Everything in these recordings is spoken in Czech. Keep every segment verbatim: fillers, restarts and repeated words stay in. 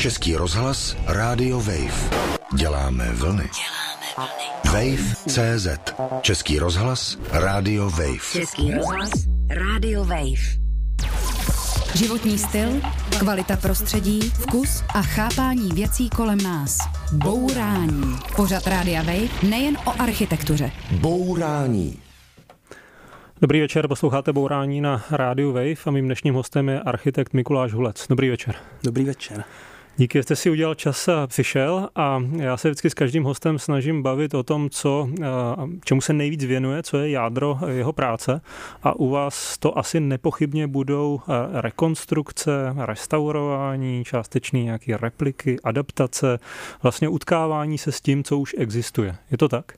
Český rozhlas, Rádio Wave. Děláme vlny. Děláme vlny. Wave tečka cé zet. Český rozhlas, Rádio Wave. Český rozhlas, Rádio Wave. Životní styl, kvalita prostředí, vkus a chápání věcí kolem nás. Bourání. Pořad Rádia Wave nejen o architektuře. Bourání. Dobrý večer, posloucháte Bourání na Rádiu Wave a mým dnešním hostem je architekt Mikuláš Hulec. Dobrý večer. Dobrý večer. Díky, že jste si udělal čas a přišel a já se vždycky s každým hostem snažím bavit o tom, co, čemu se nejvíc věnuje, co je jádro jeho práce a u vás to asi nepochybně budou rekonstrukce, restaurování, částečné nějaké repliky, adaptace, vlastně utkávání se s tím, co už existuje. Je to tak?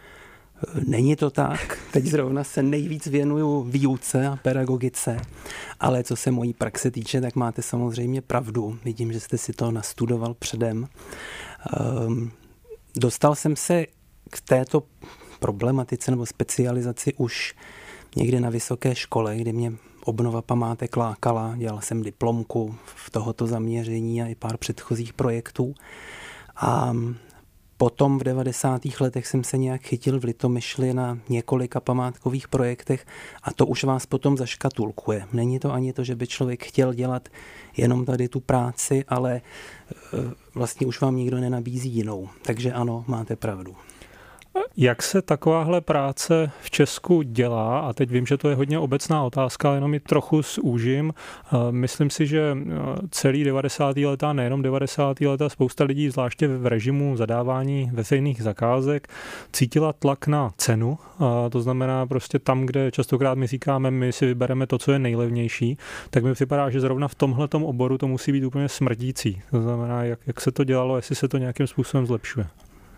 Není to tak. Teď zrovna se nejvíc věnuju výuce a pedagogice, ale co se mojí praxe týče, tak máte samozřejmě pravdu. Vidím, že jste si to nastudoval předem. Um, dostal jsem se k této problematice nebo specializaci už někde na vysoké škole, kdy mě obnova památek lákala. Dělal jsem diplomku v tohoto zaměření a i pár předchozích projektů. A potom v devadesátých letech jsem se nějak chytil v Litomyšli na několika památkových projektech a to už vás potom zaškatulkuje. Není to ani to, že by člověk chtěl dělat jenom tady tu práci, ale vlastně už vám nikdo nenabízí jinou. Takže ano, máte pravdu. Jak se takováhle práce v Česku dělá, a teď vím, že to je hodně obecná otázka, jenom ji trochu zúžím. Myslím si, že celý devadesátá léta, nejenom devadesátá léta, spousta lidí, zvláště v režimu zadávání veřejných zakázek, cítila tlak na cenu. To znamená prostě tam, kde častokrát my říkáme, my si vybereme to, co je nejlevnější, tak mi připadá, že zrovna v tomhletom oboru to musí být úplně smrdící. To znamená, jak, jak se to dělalo, jestli se to nějakým způsobem zlepšuje.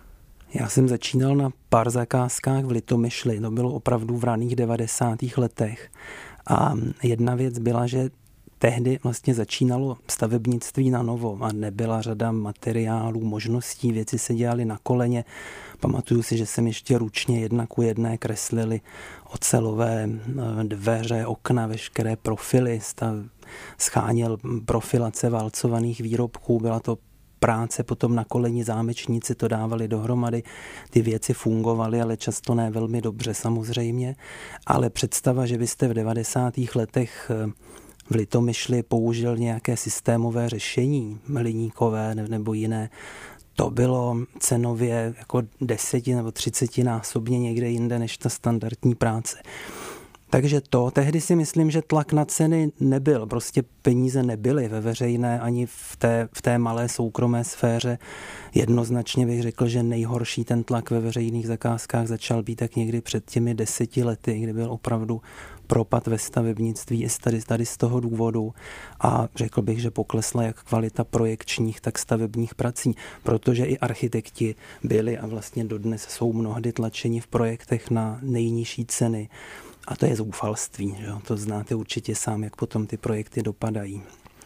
Já jsem začínal na pár zakázkách v Litomyšli, to bylo opravdu v raných devadesátých letech. A jedna věc byla, že tehdy vlastně začínalo stavebnictví na novo a nebyla řada materiálů, možností, věci se dělaly na koleně. Pamatuju si, že jsem ještě ručně jedna ku jedné kreslili ocelové dveře, okna, veškeré profily, stav, scháněl profilace válcovaných výrobků, byla to práce potom na koleni, zámečníci to dávali dohromady, ty věci fungovaly, ale často ne velmi dobře samozřejmě, ale představa, že byste v devadesátých letech v Litomyšli použil nějaké systémové řešení, hliníkové nebo jiné, to bylo cenově jako deseti nebo třicetinásobně někde jinde než ta standardní práce. Takže to, tehdy si myslím, že tlak na ceny nebyl, prostě peníze nebyly ve veřejné ani v té, v té malé soukromé sféře. Jednoznačně bych řekl, že nejhorší ten tlak ve veřejných zakázkách začal být tak někdy před těmi deseti lety, kdy byl opravdu propad ve stavebnictví i tady, tady z toho důvodu a řekl bych, že poklesla jak kvalita projekčních, tak stavebních prací, protože i architekti byli a vlastně dodnes jsou mnohdy tlačeni v projektech na nejnižší ceny. A to je zoufalství, že? To znáte určitě sám, jak potom ty projekty dopadají.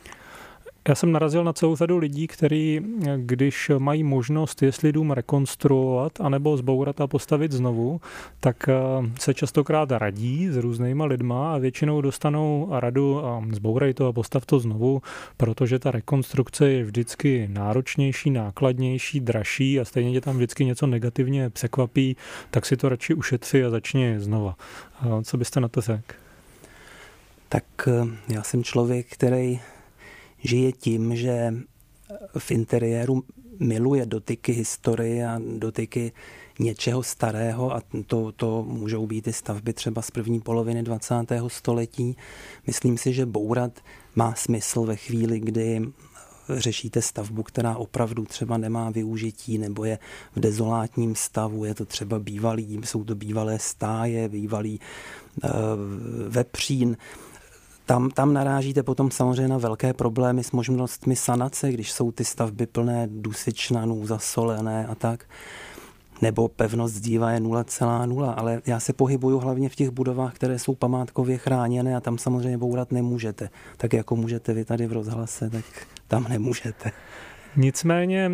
Já jsem narazil na celou řadu lidí, kteří, když mají možnost, jestli dům rekonstruovat anebo zbourat a postavit znovu, tak se častokrát radí s různýma lidma a většinou dostanou radu a zbourej to a postav to znovu, protože ta rekonstrukce je vždycky náročnější, nákladnější, dražší a stejně tě tam vždycky něco negativně překvapí, tak si to radši ušetři a začni znova. Co byste na to řekl? Tak já jsem člověk, který žije tím, že v interiéru miluje dotyky historie a dotyky něčeho starého a to, to můžou být i stavby třeba z první poloviny dvacátého století. Myslím si, že bourat má smysl ve chvíli, kdy řešíte stavbu, která opravdu třeba nemá využití nebo je v dezolátním stavu, je to třeba bývalý, jsou to bývalé stáje, bývalý uh, vepřín. Tam, tam narážíte potom samozřejmě na velké problémy s možnostmi sanace, když jsou ty stavby plné dusičnanů, zasolené a tak. Nebo pevnost díva je nula celá nula, ale já se pohybuju hlavně v těch budovách, které jsou památkově chráněné a tam samozřejmě bourat nemůžete. Tak jako můžete vy tady v rozhlase, tak tam nemůžete. Nicméně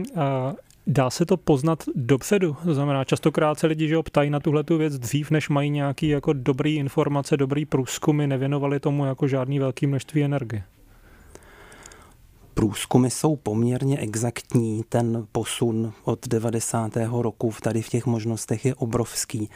dá se to poznat dopředu. To znamená, častokrát se lidi že ptají na tuhletu věc dřív, než mají nějaký jako dobrý informace, dobrý průzkumy, nevěnovali tomu jako žádný velký množství energie. průzkumy jsou poměrně exaktní. Ten posun od devadesátého roku tady v těch možnostech je obrovský.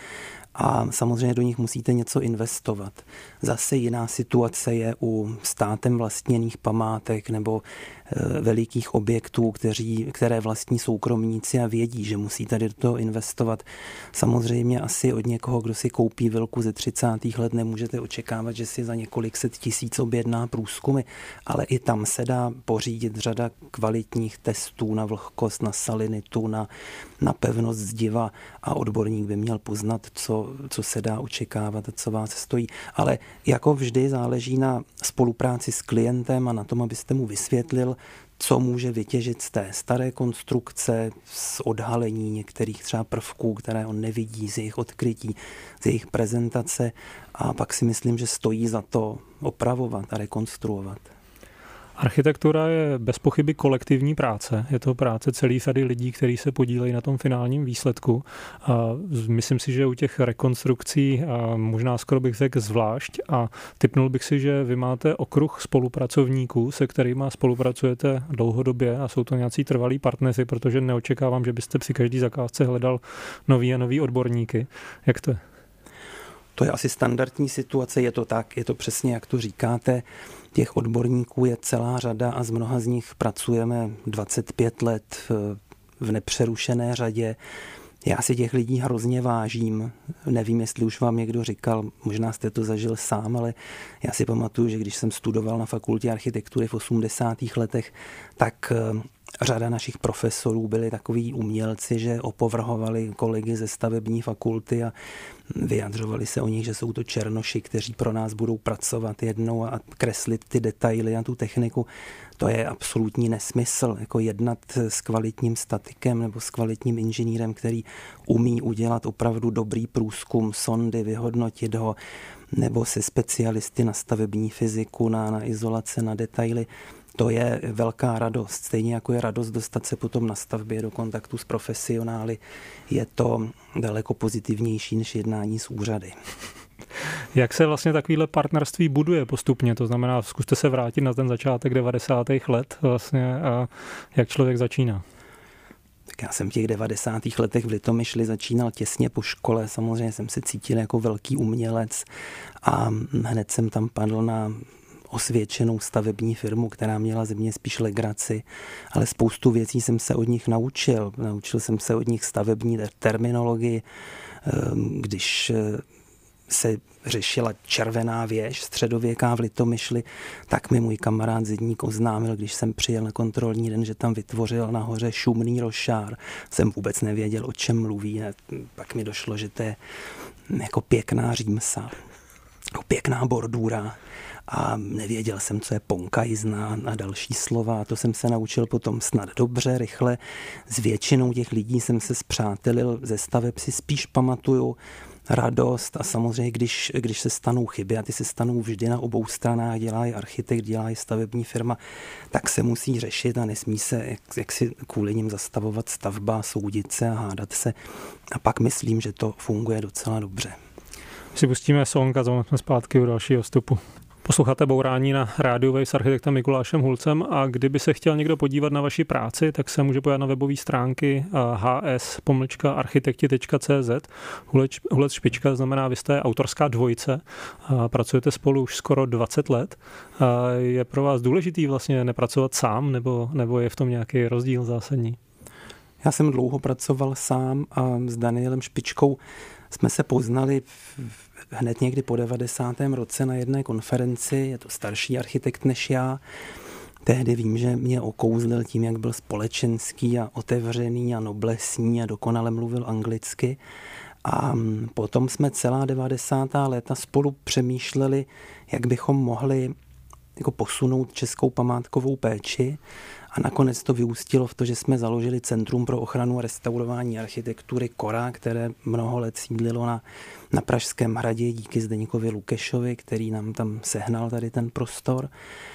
A samozřejmě do nich musíte něco investovat. Zase jiná situace je u státem vlastněných památek nebo e, velikých objektů, kteří, které vlastní soukromníci a vědí, že musí tady do toho investovat. Samozřejmě asi od někoho, kdo si koupí vilku ze třicátých let, nemůžete očekávat, že si za několik set tisíc objedná průzkumy, ale i tam se dá pořídit řada kvalitních testů na vlhkost, na salinitu, na, na pevnost zdiva a odborník by měl poznat, co co se dá očekávat a co vás stojí. Ale jako vždy záleží na spolupráci s klientem a na tom, abyste mu vysvětlil, co může vytěžit z té staré konstrukce, z odhalení některých třeba prvků, které on nevidí, z jejich odkrytí, z jejich prezentace, a pak si myslím, že stojí za to opravovat a rekonstruovat. Architektura je bez pochyby kolektivní práce. Je to práce celý sady lidí, kteří se podílejí na tom finálním výsledku. A myslím si, že u těch rekonstrukcí a možná skoro bych řekl zvlášť, a tipnul bych si, že vy máte okruh spolupracovníků, se kterými spolupracujete dlouhodobě a jsou to nějací trvalí partneři, protože neočekávám, že byste při každý zakázce hledal nový a nový odborníky. Jak to je? To je asi standardní situace, je to tak, je to přesně, jak to říkáte. Těch odborníků je celá řada a z mnoha z nich pracujeme dvacet pět let v nepřerušené řadě. Já si těch lidí hrozně vážím. Nevím, jestli už vám někdo říkal, možná jste to zažil sám, ale já si pamatuju, že když jsem studoval na fakultě architektury v osmdesátých letech, tak řada našich profesorů byli takoví umělci, že opovrhovali kolegy ze stavební fakulty a vyjadřovali se o nich, že jsou to černoši, kteří pro nás budou pracovat jednou a kreslit ty detaily a tu techniku. To je absolutní nesmysl. Jako jednat s kvalitním statikem nebo s kvalitním inženýrem, který umí udělat opravdu dobrý průzkum sondy, vyhodnotit ho, nebo se specialisty na stavební fyziku, na, na izolace, na detaily. To je velká radost. Stejně jako je radost dostat se potom na stavbě do kontaktu s profesionály. Je to daleko pozitivnější než jednání s úřady. Jak se vlastně takovýhle partnerství buduje postupně? To znamená, zkuste se vrátit na ten začátek devadesátých let vlastně, a jak člověk začíná. Tak já jsem v těch devadesátých letech v Litomyšli začínal těsně po škole. Samozřejmě jsem se cítil jako velký umělec a hned jsem tam padl na osvědčenou stavební firmu, která měla ze mě spíš legraci, ale spoustu věcí jsem se od nich naučil. Naučil jsem se od nich stavební terminologii, když se řešila červená věž středověká v Litomyšli, tak mi můj kamarád zedník oznámil, když jsem přijel na kontrolní den, že tam vytvořil nahoře šumný rošár. Jsem vůbec nevěděl, o čem mluví. A pak mi došlo, že to je jako pěkná římsa, jako pěkná bordura. A nevěděl jsem, co je ponkajzna a další slova. A to jsem se naučil potom snad dobře, rychle. S většinou těch lidí jsem se spřátelil, ze staveb si spíš pamatuju radost a samozřejmě, když, když se stanou chyby, a ty se stanou vždy na obou stranách, dělá i architekt, dělá i stavební firma, tak se musí řešit a nesmí se jak, jak si kvůli nim zastavovat stavba, soudit se a hádat se. A pak myslím, že to funguje docela dobře. Si pustíme song a jsme zpátky u dalšího vstupu. Posloucháte Bourání na rádiu Wave s architektem Mikulášem Hulcem, a kdyby se chtěl někdo podívat na vaši práci, tak se může podívat na webové stránky h s pomlčka architekti tečka c z. Hulec špička znamená, vy jste autorská dvojice, a pracujete spolu už skoro dvacet let. A je pro vás důležitý vlastně nepracovat sám, nebo, nebo je v tom nějaký rozdíl zásadní? Já jsem dlouho pracoval sám a s Danielem Špičkou jsme se poznali hned někdy po devadesátém roce na jedné konferenci. Je to starší architekt než já. Tehdy vím, že mě okouzlil tím, jak byl společenský a otevřený a noblesní a dokonale mluvil anglicky. A potom jsme celá devadesátá léta spolu přemýšleli, jak bychom mohli jako posunout českou památkovou péči. A nakonec to vyústilo v to, že jsme založili Centrum pro ochranu a restaurování architektury Kora, které mnoho let sídlilo na, na Pražském hradě díky Zdeňkovi Lukešovi, který nám tam sehnal tady ten prostor.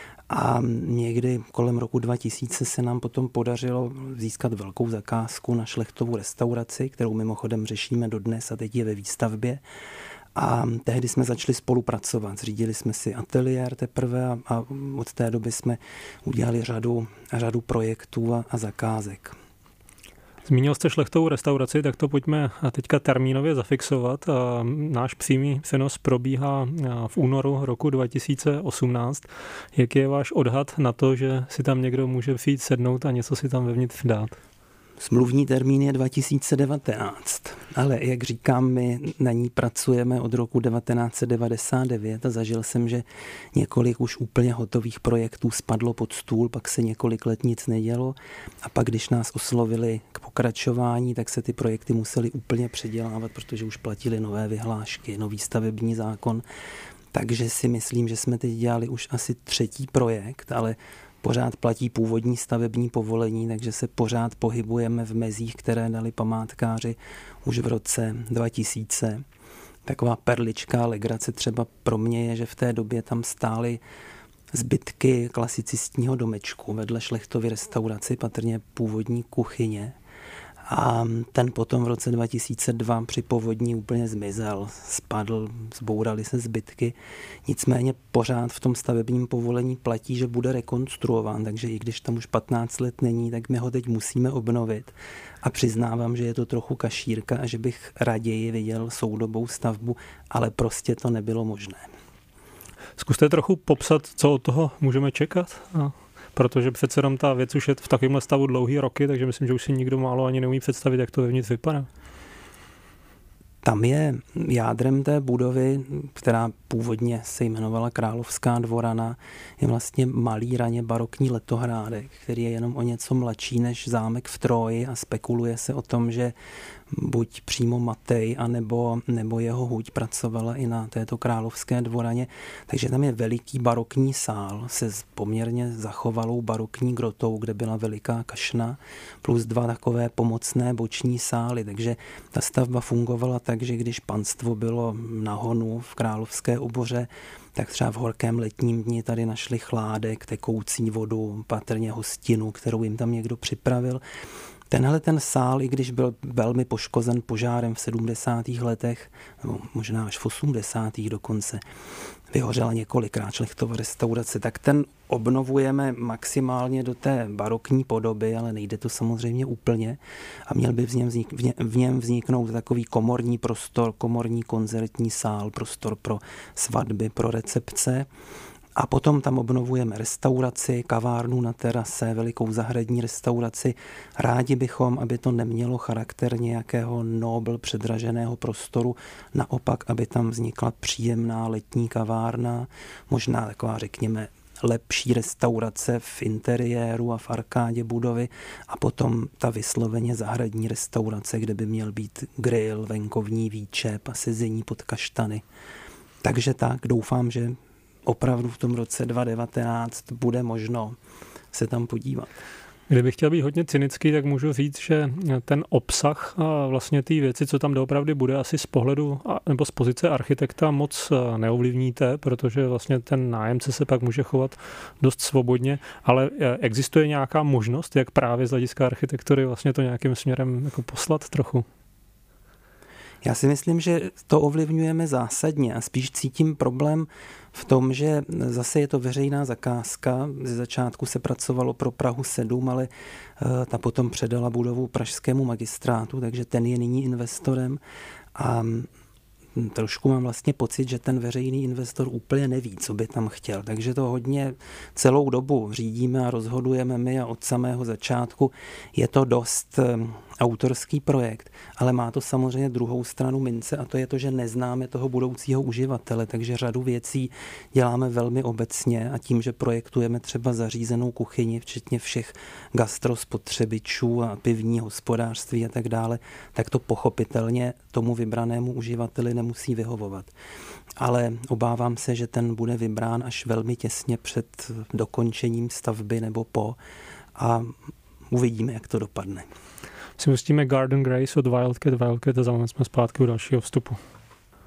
A někdy kolem roku dva tisíce se nám potom podařilo získat velkou zakázku na šlechtovou restauraci, kterou mimochodem řešíme dodnes a teď je ve výstavbě. A tehdy jsme začali spolupracovat. Zřídili jsme si ateliér teprve a, a od té doby jsme udělali řadu, řadu projektů a, a zakázek. Zmínil jste šlechtovou restauraci, tak to pojďme teďka termínově zafixovat. Náš přímý přenos probíhá v únoru roku dva tisíce osmnáct. Jaký je váš odhad na to, že si tam někdo může přijít sednout a něco si tam vevnitř dát? Smluvní termín je dva tisíce devatenáct, ale jak říkám, my na ní pracujeme od roku devatenáct set devadesát devět a zažil jsem, že několik už úplně hotových projektů spadlo pod stůl, pak se několik let nic nedělo a pak, když nás oslovili k pokračování, tak se ty projekty musely úplně předělávat, protože už platily nové vyhlášky, nový stavební zákon, takže si myslím, že jsme teď dělali už asi třetí projekt, ale pořád platí původní stavební povolení, takže se pořád pohybujeme v mezích, které dali památkáři už v roce dva tisíce. Taková perlička, legrace třeba pro mě je, že v té době tam stály zbytky klasicistního domečku vedle šlechtovy restauraci, patrně původní kuchyně. A ten potom v roce dva tisíce dva při povodní úplně zmizel, spadl, zbouraly se zbytky. Nicméně pořád v tom stavebním povolení platí, že bude rekonstruován, takže i když tam už patnáct let není, tak my ho teď musíme obnovit. A přiznávám, že je to trochu kašírka a že bych raději viděl soudobou stavbu, ale prostě to nebylo možné. Zkuste trochu popsat, co od toho můžeme čekat? A... Protože přece jenom ta věc už je v takovémhle stavu dlouhý roky, takže myslím, že už si nikdo málo ani neumí představit, jak to vevnitř vypadá. Tam je jádrem té budovy, která původně se jmenovala Královská dvorana, je vlastně malý raně barokní letohrádek, který je jenom o něco mladší než zámek v Tróji a spekuluje se o tom, že buď přímo Matej, anebo, nebo jeho huť pracovala i na této Královské dvoraně. Takže tam je veliký barokní sál se poměrně zachovalou barokní grotou, kde byla veliká kašna, plus dva takové pomocné boční sály. Takže ta stavba fungovala tak, že když panstvo bylo na honu v Královské oboře, tak třeba v horkém letním dni tady našli chládek, tekoucí vodu, patrně hostinu, kterou jim tam někdo připravil. Tenhle ten sál, i když byl velmi poškozen požárem v sedmdesátých letech, nebo možná až v osmdesátých dokonce, vyhořela několikrát šlechtova restaurace, tak ten obnovujeme maximálně do té barokní podoby, ale nejde to samozřejmě úplně a měl by v něm, vznik, v něm vzniknout takový komorní prostor, komorní koncertní sál, prostor pro svatby, pro recepce. A potom tam obnovujeme restauraci, kavárnu na terase, velikou zahradní restauraci. Rádi bychom, aby to nemělo charakter nějakého nobl předraženého prostoru, naopak, aby tam vznikla příjemná letní kavárna, možná taková, řekněme, lepší restaurace v interiéru a v arkádě budovy a potom ta vysloveně zahradní restaurace, kde by měl být grill, venkovní výčep a sezení pod kaštany. Takže tak, doufám, že opravdu v tom roce dva tisíce devatenáct bude možno se tam podívat. Kdybych chtěl být hodně cynický, tak můžu říct, že ten obsah vlastně té věci, co tam doopravdy bude, asi z pohledu nebo z pozice architekta moc neovlivníte, protože vlastně ten nájemce se pak může chovat dost svobodně, ale existuje nějaká možnost, jak právě z hlediska architektury vlastně to nějakým směrem jako poslat trochu? Já si myslím, že to ovlivňujeme zásadně a spíš cítím problém v tom, že zase je to veřejná zakázka. Ze začátku se pracovalo pro Prahu sedm, ale ta potom předala budovu pražskému magistrátu, takže ten je nyní investorem a trošku mám vlastně pocit, že ten veřejný investor úplně neví, co by tam chtěl. Takže to hodně celou dobu řídíme a rozhodujeme my a od samého začátku je to dost autorský projekt, ale má to samozřejmě druhou stranu mince a to je to, že neznáme toho budoucího uživatele, takže řadu věcí děláme velmi obecně a tím, že projektujeme třeba zařízenou kuchyni, včetně všech gastrospotřebičů a pivní hospodářství a tak dále, tak to pochopitelně tomu vybranému uživateli nemusí vyhovovat. Ale obávám se, že ten bude vybrán až velmi těsně před dokončením stavby nebo po a uvidíme, jak to dopadne. Si pustíme Garden Grace od Wildcat Wildcat a zároveň jsme zpátky u dalšího vstupu.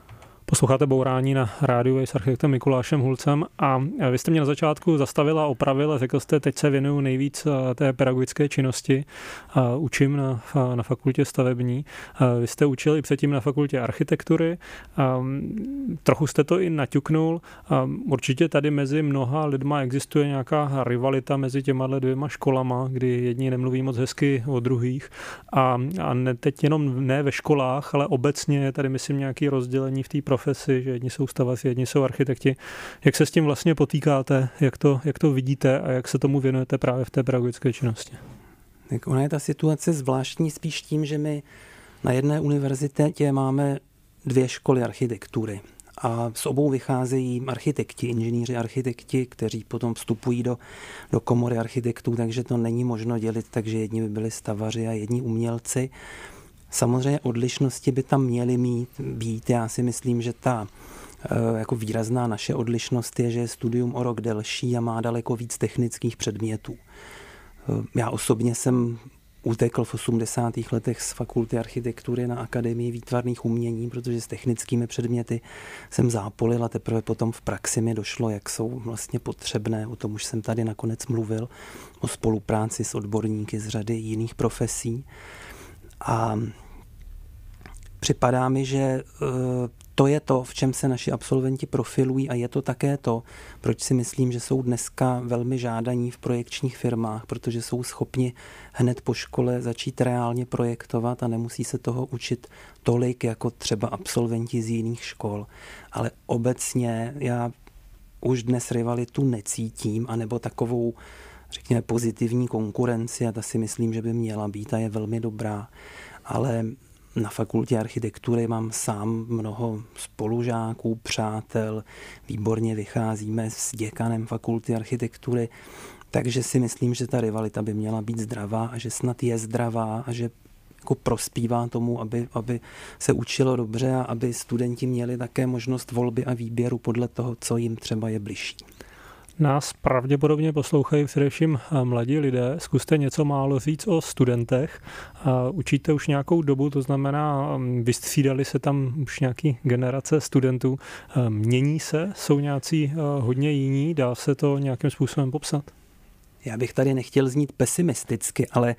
Posloucháte Bourání na rádiu s architektem Mikulášem Hulcem a vy jste mě na začátku zastavil a opravil a řekl jste, teď se věnuju nejvíc té pedagogické činnosti. Učím na, na fakultě stavební. Vy jste učili předtím na fakultě architektury. Trochu jste to i naťuknul. Určitě tady mezi mnoha lidma existuje nějaká rivalita mezi těma dvěma školama, kdy jedni nemluví moc hezky o druhých. A, a ne, teď jenom ne ve školách, ale obecně je tady, myslím, nějaké rozdělení v té profesi, že jedni jsou stavaři, jedni jsou architekti. Jak se s tím vlastně potýkáte, jak to, jak to vidíte a jak se tomu věnujete právě v té pedagogické činnosti? Tak ona je ta situace zvláštní spíš tím, že my na jedné univerzitě máme dvě školy architektury a z obou vycházejí architekti, inženýři architekti, kteří potom vstupují do, do komory architektů, takže to není možno dělit, takže jedni by byli stavaři a jedni umělci. Samozřejmě odlišnosti by tam měly mít, být. Já si myslím, že ta jako výrazná naše odlišnost je, že je studium o rok delší a má daleko víc technických předmětů. Já osobně jsem utekl v osmdesátých letech z fakulty architektury na Akademii výtvarných umění, protože s technickými předměty jsem zápolil a teprve potom v praxi mi došlo, jak jsou vlastně potřebné. O tom už jsem tady nakonec mluvil, o spolupráci s odborníky z řady jiných profesí. A připadá mi, že to je to, v čem se naši absolventi profilují a je to také to, proč si myslím, že jsou dneska velmi žádaní v projekčních firmách, protože jsou schopni hned po škole začít reálně projektovat a nemusí se toho učit tolik jako třeba absolventi z jiných škol. Ale obecně já už dnes rivalitu necítím, anebo takovou, řekněme, pozitivní konkurenci a ta si myslím, že by měla být a je velmi dobrá. Ale na fakultě architektury mám sám mnoho spolužáků, přátel, výborně vycházíme s děkanem fakulty architektury, takže si myslím, že ta rivalita by měla být zdravá a že snad je zdravá a že jako prospívá tomu, aby, aby se učilo dobře a aby studenti měli také možnost volby a výběru podle toho, co jim třeba je bližší. Nás pravděpodobně poslouchají především mladí lidé. Zkuste něco málo říct o studentech. Učíte už nějakou dobu, to znamená, vystřídali se tam už nějaký generace studentů. Mění se? Jsou nějací hodně jiní? Dá se to nějakým způsobem popsat? Já bych tady nechtěl znít pesimisticky, ale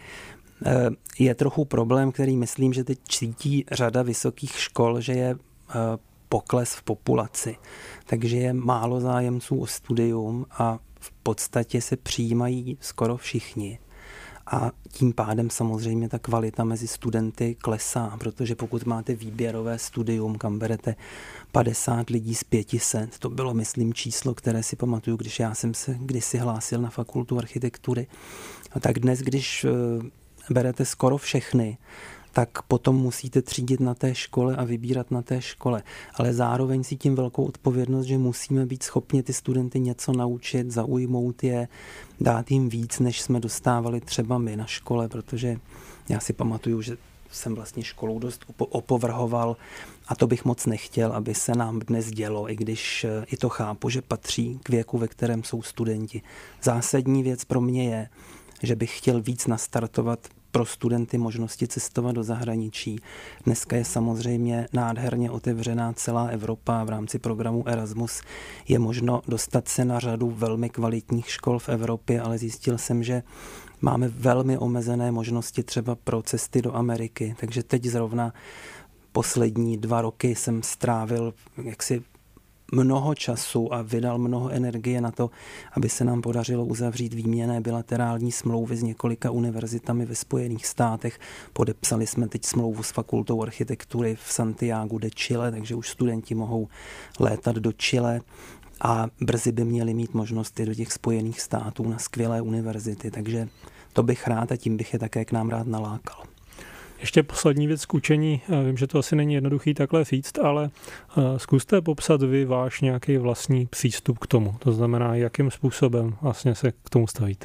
je trochu problém, který myslím, že teď cítí řada vysokých škol, že je pokles v populaci. Takže je málo zájemců o studium a v podstatě se přijímají skoro všichni. A tím pádem samozřejmě ta kvalita mezi studenty klesá, protože pokud máte výběrové studium, kam berete padesát lidí z pěti set, to bylo, myslím, číslo, které si pamatuju, když já jsem se kdysi hlásil na fakultu architektury, tak dnes, když berete skoro všechny, tak potom musíte třídit na té škole a vybírat na té škole. Ale zároveň si tím velkou odpovědnost, že musíme být schopni ty studenty něco naučit, zaujmout je, dát jim víc, než jsme dostávali třeba my na škole, protože já si pamatuju, že jsem vlastně školou dost opovrhoval a to bych moc nechtěl, aby se nám dnes dělo, i když i to chápu, že patří k věku, ve kterém jsou studenti. Zásadní věc pro mě je, že bych chtěl víc nastartovat pro studenty možnosti cestovat do zahraničí. Dneska je samozřejmě nádherně otevřená celá Evropa. V rámci programu Erasmus je možno dostat se na řadu velmi kvalitních škol v Evropě, ale zjistil jsem, že máme velmi omezené možnosti třeba pro cesty do Ameriky. Takže teď zrovna poslední dva roky jsem strávil jaksi mnoho času a vydal mnoho energie na to, aby se nám podařilo uzavřít výměnné bilaterální smlouvy s několika univerzitami ve Spojených státech. Podepsali jsme teď smlouvu s fakultou architektury v Santiagu de Chile, takže už studenti mohou létat do Chile a brzy by měli mít možnost i do těch Spojených států na skvělé univerzity, takže to bych rád a tím bych je také k nám rád nalákal. Ještě poslední věc k učení. Vím, že to asi není jednoduchý takhle říct, ale zkuste popsat vy váš nějaký vlastní přístup k tomu. To znamená, jakým způsobem vlastně se k tomu stavíte.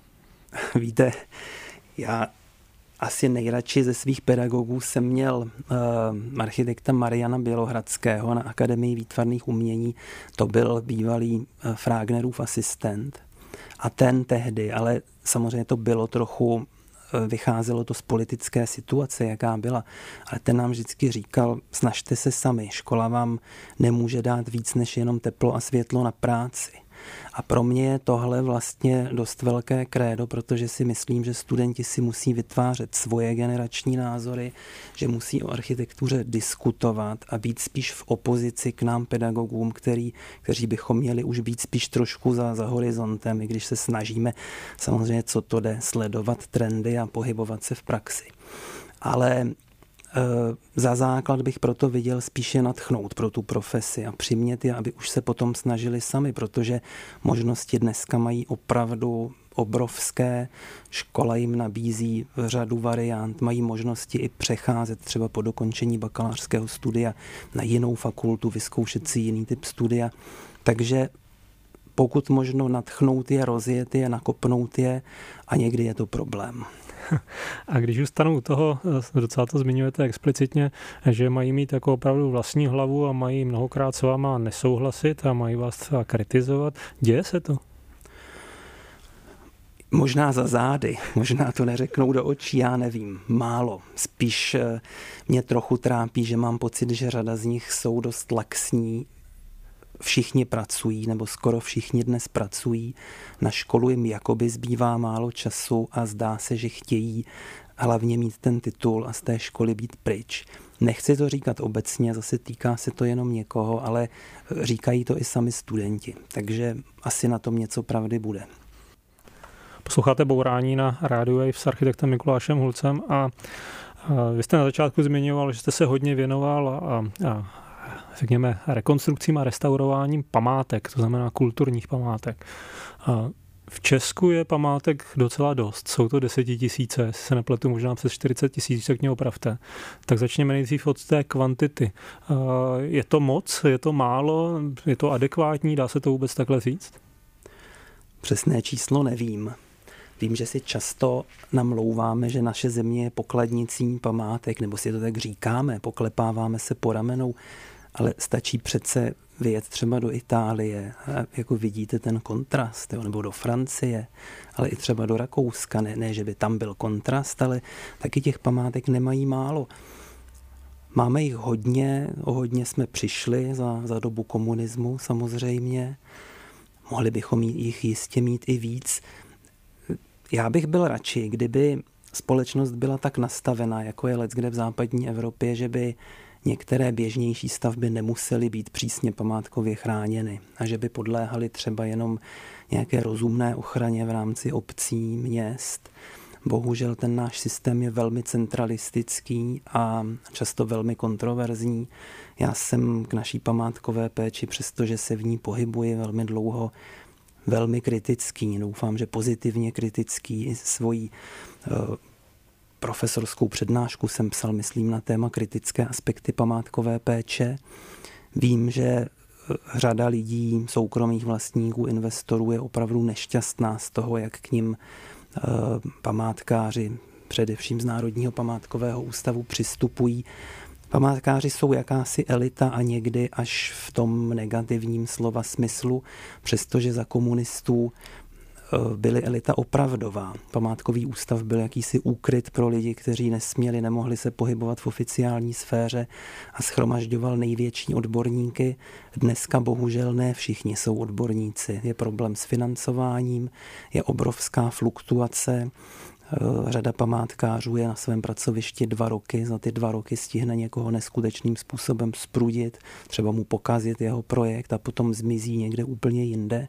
Víte, já asi nejradši ze svých pedagogů jsem měl uh, architekta Mariana Bělohradského na Akademii výtvarných umění. To byl bývalý uh, Fragnerův asistent. A ten tehdy, ale samozřejmě to bylo trochu vycházelo to z politické situace, jaká byla. Ale ten nám vždycky říkal, snažte se sami, škola vám nemůže dát víc než jenom teplo a světlo na práci. A pro mě je tohle vlastně dost velké krédo, protože si myslím, že studenti si musí vytvářet svoje generační názory, že musí o architektuře diskutovat a být spíš v opozici k nám pedagogům, který, kteří bychom měli už být spíš trošku za, za horizontem, i když se snažíme samozřejmě, co to jde, sledovat trendy a pohybovat se v praxi. Ale za základ bych proto viděl spíše nadchnout pro tu profesi a přimět je, aby už se potom snažili sami, protože možnosti dneska mají opravdu obrovské. Škola jim nabízí řadu variant, mají možnosti i přecházet třeba po dokončení bakalářského studia na jinou fakultu, vyzkoušet si jiný typ studia. Takže pokud možno nadchnout je, rozjet je, nakopnout je a někdy je to problém. A když zůstanu u toho, docela to zmiňujete explicitně, že mají mít jako opravdu vlastní hlavu a mají mnohokrát s váma nesouhlasit a mají vás třeba kritizovat. Děje se to? Možná za zády, možná to neřeknou do očí, já nevím, málo. Spíš mě trochu trápí, že mám pocit, že řada z nich jsou dost laxní. Všichni pracují, nebo skoro všichni dnes pracují. Na školu jim jakoby zbývá málo času a zdá se, že chtějí hlavně mít ten titul a z té školy být pryč. Nechci to říkat obecně, zase týká se to jenom někoho, ale říkají to i sami studenti, takže asi na tom něco pravdy bude. Posloucháte Bourání na Rádiu Wave s architektem Mikulášem Hulcem a vy jste na začátku zmiňoval, že jste se hodně věnoval a, a řekněme, rekonstrukcím a restaurováním památek, to znamená kulturních památek. A v Česku je památek docela dost, jsou to desetitisíce, jestli se nepletu, možná přes čtyřicet tisíc, tak mě opravte. Tak začněme nejdřív od té kvantity. Je to moc, je to málo, je to adekvátní, dá se to vůbec takhle říct? Přesné číslo nevím. Vím, že si často namlouváme, že naše země je pokladnicí památek, nebo si to tak říkáme, poklepáváme se po ramenou, ale stačí přece vyjet třeba do Itálie, a jako vidíte ten kontrast, jo, nebo do Francie, ale i třeba do Rakouska, ne, ne, že by tam byl kontrast, ale taky těch památek nemají málo. Máme jich hodně, o hodně jsme přišli za, za dobu komunismu samozřejmě, mohli bychom jich jistě mít i víc. Já bych byl radši, kdyby společnost byla tak nastavená, jako je leckde v západní Evropě, že by některé běžnější stavby nemusely být přísně památkově chráněny a že by podléhaly třeba jenom nějaké rozumné ochraně v rámci obcí, měst. Bohužel ten náš systém je velmi centralistický a často velmi kontroverzní. Já jsem k naší památkové péči, přestože se v ní pohybuji velmi dlouho, velmi kritický. Doufám, že pozitivně kritický. I svojí uh, profesorskou přednášku jsem psal, myslím, na téma kritické aspekty památkové péče. Vím, že řada lidí, soukromých vlastníků, investorů je opravdu nešťastná z toho, jak k nim uh, památkáři, především z Národního památkového ústavu, přistupují. Památkáři jsou jakási elita a někdy až v tom negativním slova smyslu, přestože za komunistů byly elita opravdová. Památkový ústav byl jakýsi úkryt pro lidi, kteří nesměli, nemohli se pohybovat v oficiální sféře a shromažďoval největší odborníky. Dneska bohužel ne všichni jsou odborníci. Je problém s financováním, je obrovská fluktuace. Řada památkářů je na svém pracovišti dva roky, za ty dva roky stihne někoho neskutečným způsobem sprudit, třeba mu pokazit jeho projekt a potom zmizí někde úplně jinde.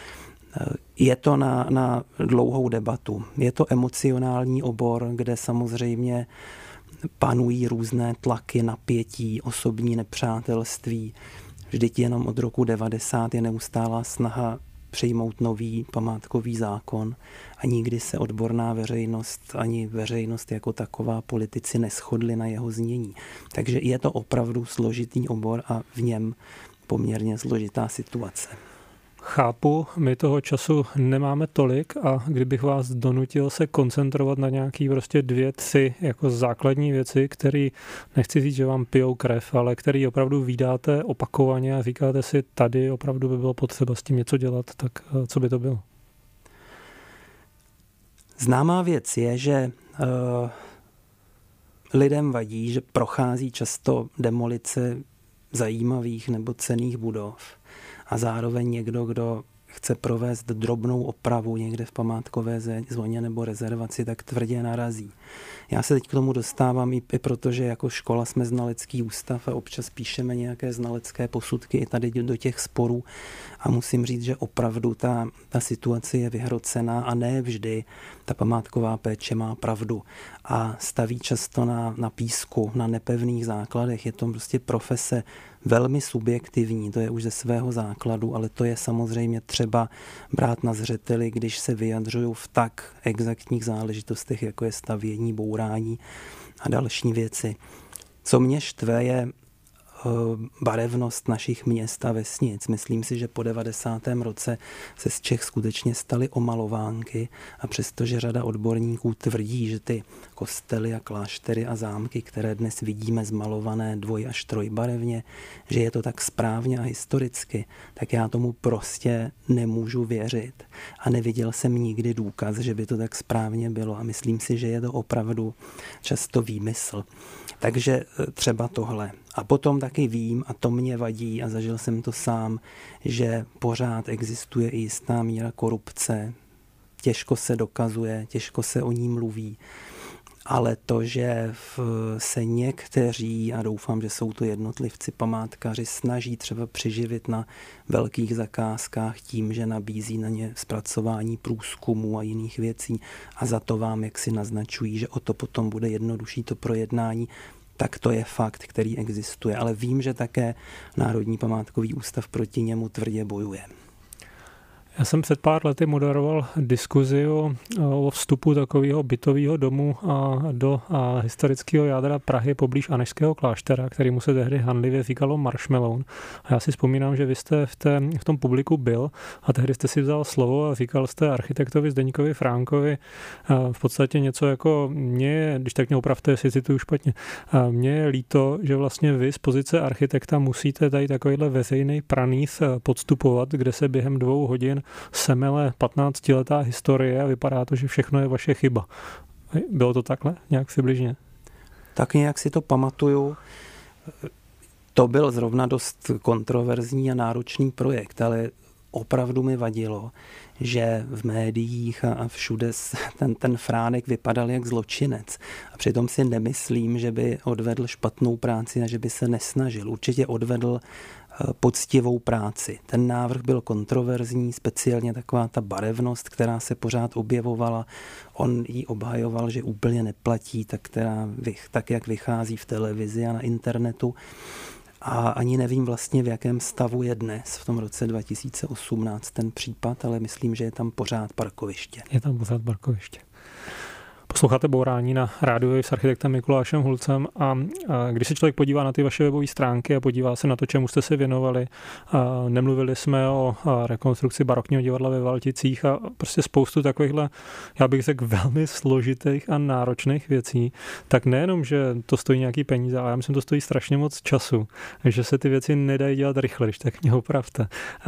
Je to na, na dlouhou debatu. Je to emocionální obor, kde samozřejmě panují různé tlaky, napětí, osobní nepřátelství. Vždyť jenom od roku devadesát je neustálá snaha přijmout nový památkový zákon a nikdy se odborná veřejnost ani veřejnost jako taková politici neshodli na jeho znění. Takže je to opravdu složitý obor a v něm poměrně složitá situace. Chápu, my toho času nemáme tolik a kdybych vás donutil se koncentrovat na nějaký prostě dvě, tři jako základní věci, které, nechci říct, že vám pijou krev, ale který opravdu vydáte opakovaně a říkáte si, tady opravdu by bylo potřeba s tím něco dělat, tak co by to bylo? Známá věc je, že uh, lidem vadí, že prochází často demolice zajímavých nebo cenných budov a zároveň někdo, kdo chce provést drobnou opravu někde v památkové zóně nebo rezervaci, tak tvrdě narazí. Já se teď k tomu dostávám i, i proto, že jako škola jsme znalecký ústav a občas píšeme nějaké znalecké posudky i tady do těch sporů a musím říct, že opravdu ta, ta situace je vyhrocená a ne vždy ta památková péče má pravdu a staví často na, na písku, na nepevných základech. Je to prostě profese velmi subjektivní, to je už ze svého základu, ale to je samozřejmě třeba brát na zřeteli, když se vyjadřují v tak exaktních záležitostech, jako je stavění, bourání a další věci. Co mě štve, je barevnost našich měst a vesnic. Myslím si, že po devadesátém roce se z Čech skutečně staly omalovánky a přestože řada odborníků tvrdí, že ty kostely a kláštery a zámky, které dnes vidíme zmalované dvoj až trojbarevně, že je to tak správně a historicky, tak já tomu prostě nemůžu věřit. A neviděl jsem nikdy důkaz, že by to tak správně bylo a myslím si, že je to opravdu často výmysl. Takže třeba tohle. A potom taky vím, a to mě vadí, a zažil jsem to sám, že pořád existuje i jistá míra korupce. Těžko se dokazuje, těžko se o ní mluví. Ale to, že se někteří, a doufám, že jsou to jednotlivci památkaři, snaží třeba přiživit na velkých zakázkách tím, že nabízí na ně zpracování průzkumů a jiných věcí a za to vám jaksi naznačují, že o to potom bude jednodušší to projednání, tak to je fakt, který existuje. Ale vím, že také Národní památkový ústav proti němu tvrdě bojuje. Já jsem před pár lety moderoval diskuzi o, o vstupu takového bytového domu a, do a historického jádra Prahy poblíž Anežského kláštera, kterému se tehdy hanlivě říkalo Marshmallow. A já si vzpomínám, že vy jste v, té, v tom publiku byl a tehdy jste si vzal slovo a říkal jste architektovi Zdeňkovi Fránkovi v podstatě něco jako mě, když tak mě opravte, jestli cituju špatně, mně je líto, že vlastně vy z pozice architekta musíte tady takovýhle veřejný pranýř podstupovat, kde se během dvou hodin semele patnáctiletá historie a vypadá to, že všechno je vaše chyba. Bylo to takhle nějak přibližně? Tak nějak si to pamatuju. To byl zrovna dost kontroverzní a náročný projekt, ale opravdu mi vadilo, že v médiích a všude ten, ten Fránek vypadal jak zločinec. A přitom si nemyslím, že by odvedl špatnou práci a že by se nesnažil. Určitě odvedl poctivou práci. Ten návrh byl kontroverzní, speciálně taková ta barevnost, která se pořád objevovala. On ji obhajoval, že úplně neplatí, tak, která, tak jak vychází v televizi a na internetu. A ani nevím vlastně, v jakém stavu je dnes, v tom roce dva tisíce osmnáct ten případ, ale myslím, že je tam pořád parkoviště. Je tam pořád parkoviště. Posloucháte Bourání na rádiu s architektem Mikulášem Hulcem a, a když se člověk podívá na ty vaše webové stránky a podívá se na to, čemu jste se věnovali, a nemluvili jsme o rekonstrukci barokního divadla ve Valticích a prostě spoustu takovýchhle, já bych řekl, velmi složitých a náročných věcí, tak nejenom, že to stojí nějaký peníze, ale já myslím, že to stojí strašně moc času, že se ty věci nedají dělat rychle, když tak mě opravte.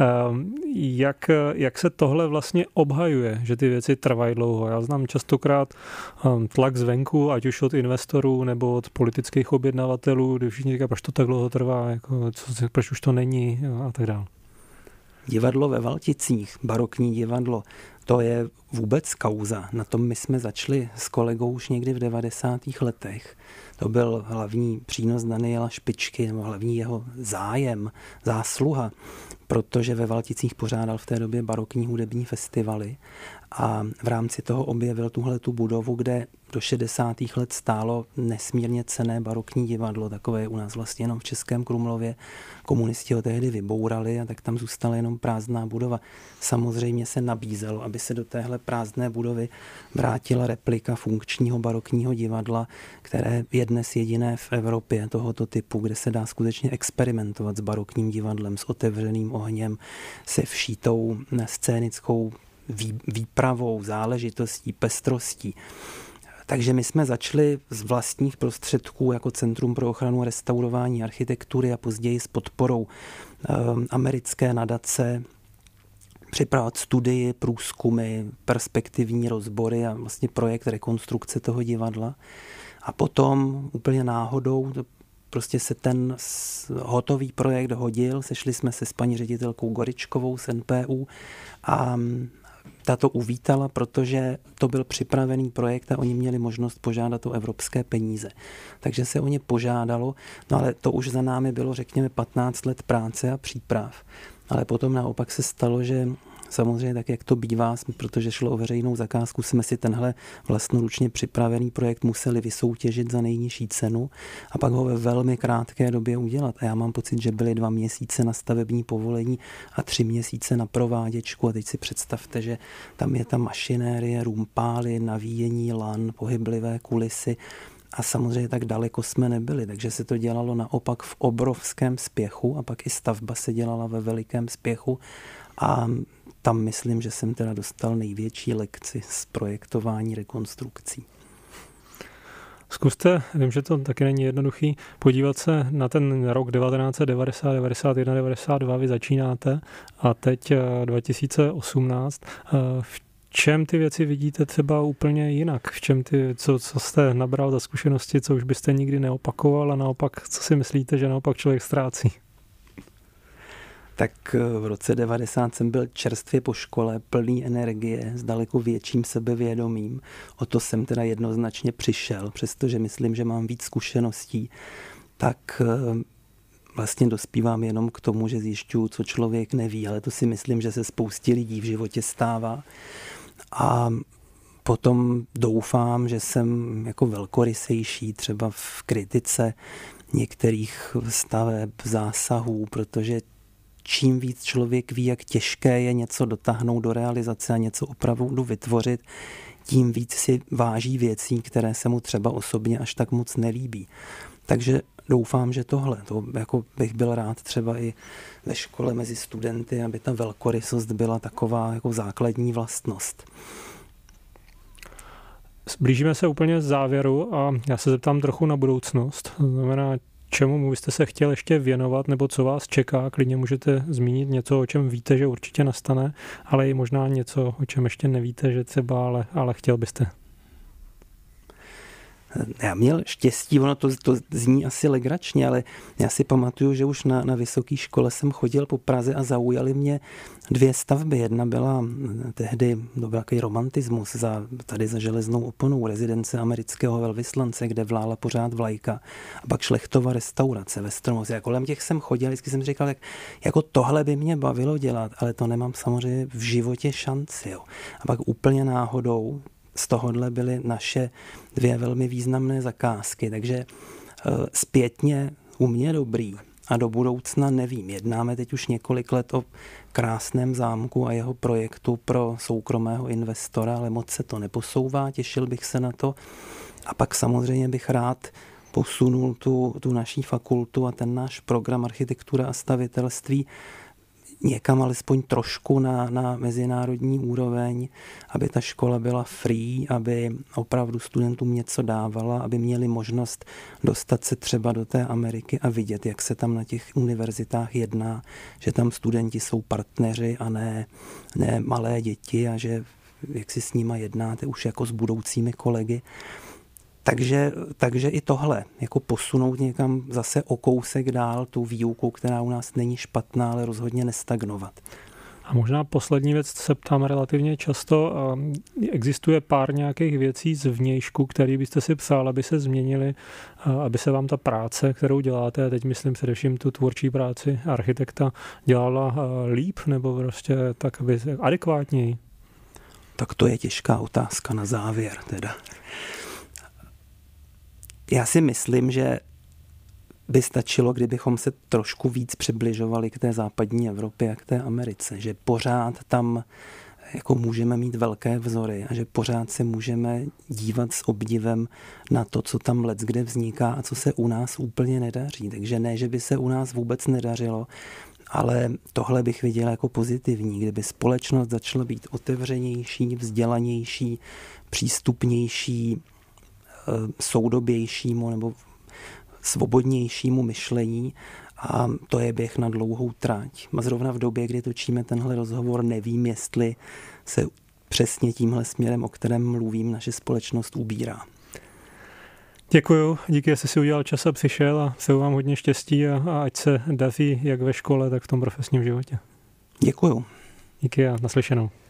Jak, jak se tohle vlastně obhajuje, že ty věci trvají dlouho? Já znám častokrát tlak zvenku, ať už od investorů nebo od politických objednavatelů, kdy všichni říkají, proč to tak dlouho trvá, jako, co, proč už to není a tak dále. Divadlo ve Valticích, barokní divadlo, to je vůbec kauza. Na tom my jsme začali s kolegou už někdy v devadesátých letech. To byl hlavní přínos Daniela Špičky, nebo hlavní jeho zájem, zásluha, protože ve Valticích pořádal v té době barokní hudební festivaly a v rámci toho objevil tuhletu budovu, kde do šedesátých let stálo nesmírně cenné barokní divadlo, takové je u nás vlastně jenom v Českém Krumlově. Komunisti ho tehdy vybourali a tak tam zůstala jenom prázdná budova. Samozřejmě se nabízelo, aby se do téhle prázdné budovy vrátila replika funkčního barokního divadla, které je dnes jediné v Evropě tohoto typu, kde se dá skutečně experimentovat s barokním divadlem, s otevřeným ohněm, se všítou scénickou výpravou, záležitostí, pestrostí. Takže my jsme začali z vlastních prostředků jako Centrum pro ochranu a restaurování architektury a později s podporou um, americké nadace připravovat studii, průzkumy, perspektivní rozbory a vlastně projekt rekonstrukce toho divadla. A potom úplně náhodou to prostě se ten hotový projekt hodil, sešli jsme se s paní ředitelkou Goričkovou z N P U a ta to uvítala, protože to byl připravený projekt a oni měli možnost požádat o evropské peníze. Takže se o ně požádalo, no ale to už za námi bylo, řekněme, patnáct let práce a příprav. Ale potom naopak se stalo, že samozřejmě tak, jak to bývá, protože šlo o veřejnou zakázku, jsme si tenhle vlastnoručně připravený projekt museli vysoutěžit za nejnižší cenu a pak ho ve velmi krátké době udělat. A já mám pocit, že byly dva měsíce na stavební povolení a tři měsíce na prováděčku. A teď si představte, že tam je ta mašinérie, rumpály, navíjení lan, pohyblivé kulisy. A samozřejmě tak daleko jsme nebyli, takže se to dělalo naopak v obrovském spěchu a pak i stavba se dělala ve velikém spěchu a tam myslím, že jsem teda dostal největší lekci z projektování rekonstrukcí. Zkuste, vím, že to taky není jednoduchý, podívat se na ten rok devatenáct set devadesát, devadesát jedna, devadesát dva, vy začínáte a teď dva tisíce osmnáct. V čem ty věci vidíte třeba úplně jinak? V čem ty, co, co jste nabral za zkušenosti, co už byste nikdy neopakoval a naopak, co si myslíte, že naopak člověk ztrácí? Tak v roce devadesát jsem byl čerstvě po škole, plný energie, s daleko větším sebevědomím. O to jsem teda jednoznačně přišel, přestože myslím, že mám víc zkušeností, tak vlastně dospívám jenom k tomu, že zjišťuju, co člověk neví, ale to si myslím, že se spoustě lidí v životě stává. A potom doufám, že jsem jako velkorysejší třeba v kritice některých staveb, zásahů, protože čím víc člověk ví, jak těžké je něco dotáhnout do realizace a něco opravdu vytvořit, tím víc si váží věcí, které se mu třeba osobně až tak moc nelíbí. Takže doufám, že tohle, to jako bych byl rád třeba i ve škole mezi studenty, aby ta velkorysost byla taková jako základní vlastnost. Blížíme se úplně závěru a já se zeptám trochu na budoucnost. To znamená, čemu byste se chtěl ještě věnovat, nebo co vás čeká? Klidně můžete zmínit něco, o čem víte, že určitě nastane, ale i možná něco, o čem ještě nevíte, že třeba, ale, ale chtěl byste. Já měl štěstí, ono to, to zní asi legračně, ale já si pamatuju, že už na, na vysoké škole jsem chodil po Praze a zaujaly mě dvě stavby. Jedna byla tehdy, to byl takový romantismus, za, tady za železnou oponou rezidence amerického velvyslance, kde vlála pořád vlajka. A pak Šlechtova restaurace ve Stromovce. A kolem těch jsem chodil, vždycky jsem říkal, jak, jako tohle by mě bavilo dělat, ale to nemám samozřejmě v životě šanci. Jo. A pak úplně náhodou z tohohle byly naše dvě velmi významné zakázky, takže zpětně u mě dobrý a do budoucna nevím. Jednáme teď už několik let o krásném zámku a jeho projektu pro soukromého investora, ale moc se to neposouvá, těšil bych se na to. A pak samozřejmě bych rád posunul tu, tu naší fakultu a ten náš program architektura a stavitelství někam alespoň trošku na, na mezinárodní úroveň, aby ta škola byla free, aby opravdu studentům něco dávala, aby měli možnost dostat se třeba do té Ameriky a vidět, jak se tam na těch univerzitách jedná, že tam studenti jsou partneři a ne, ne malé děti a že jak si s nima jednáte už jako s budoucími kolegy. Takže, takže i tohle, jako posunout někam zase o kousek dál tu výuku, která u nás není špatná, ale rozhodně nestagnovat. A možná poslední věc, se ptám relativně často, existuje pár nějakých věcí z vnějšku, které byste si psal, aby se změnily, aby se vám ta práce, kterou děláte, a teď myslím především tu tvůrčí práci architekta, dělala líp nebo prostě tak, aby adekvátněji? Tak to je těžká otázka na závěr teda. Já si myslím, že by stačilo, kdybychom se trošku víc přibližovali k té západní Evropě a k té Americe, že pořád tam jako můžeme mít velké vzory a že pořád se můžeme dívat s obdivem na to, co tam leckde vzniká a co se u nás úplně nedaří. Takže ne, že by se u nás vůbec nedařilo, ale tohle bych viděl jako pozitivní, kdyby společnost začala být otevřenější, vzdělanější, přístupnější, soudobějšímu nebo svobodnějšímu myšlení a to je běh na dlouhou tráť. A zrovna v době, kdy točíme tenhle rozhovor, nevím, jestli se přesně tímhle směrem, o kterém mluvím, naše společnost ubírá. Děkuju, díky, že jsi si udělal čas a přišel a přeju vám hodně štěstí a, a ať se daří jak ve škole, tak v tom profesním životě. Děkuju. Díky a naslyšenou.